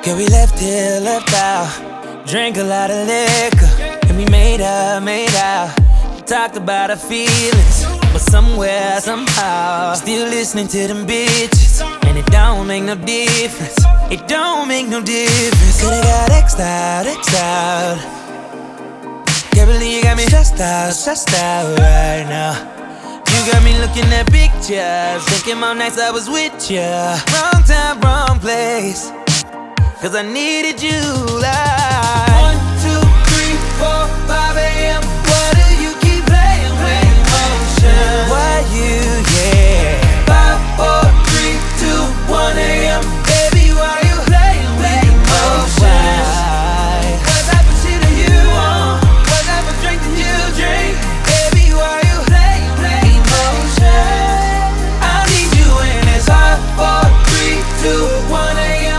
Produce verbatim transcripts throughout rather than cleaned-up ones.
Girl, we left here, left out. Drank a lot of liquor, and we made up, made out. Talked about our feelings, but somewhere, somehow, still listening to them bitches. And it don't make no difference. It don't make no difference. Could've got X'd out, X'd out. Can't believe you got me stressed out, stressed out right now. You got me looking at pictures, thinking about nights I was with ya. Wrong time, wrong place, cause I needed you like one, two, three, four, five a.m. Why do you keep playing with emotion? Why you, yeah? Five, four, three, two, one a.m. Baby, why you playing with emotion? What type of shit are you on? What type of drink did you drink? Baby, why you playing with emotion? I need you in this five, four, three, two, one a.m.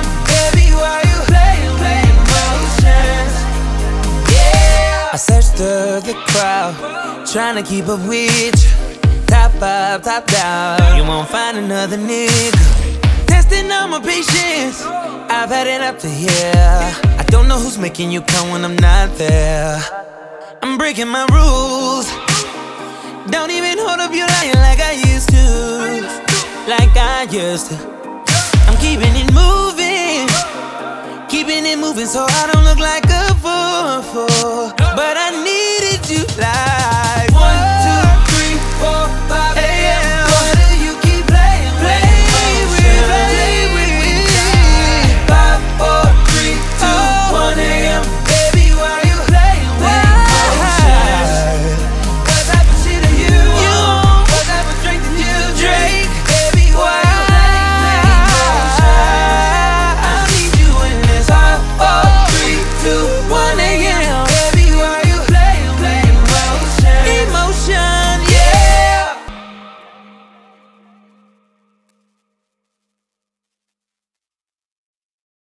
I searched through the crowd, trying to keep up with you. Top up, top down, you won't find another nigga. Testing on my patience, I've had it up to here. I don't know who's making you come when I'm not there. I'm breaking my rules. Don't even hold up your line like I used to. Like I used to. I'm keeping it moving, keeping it moving so I don't look like a fool. But I need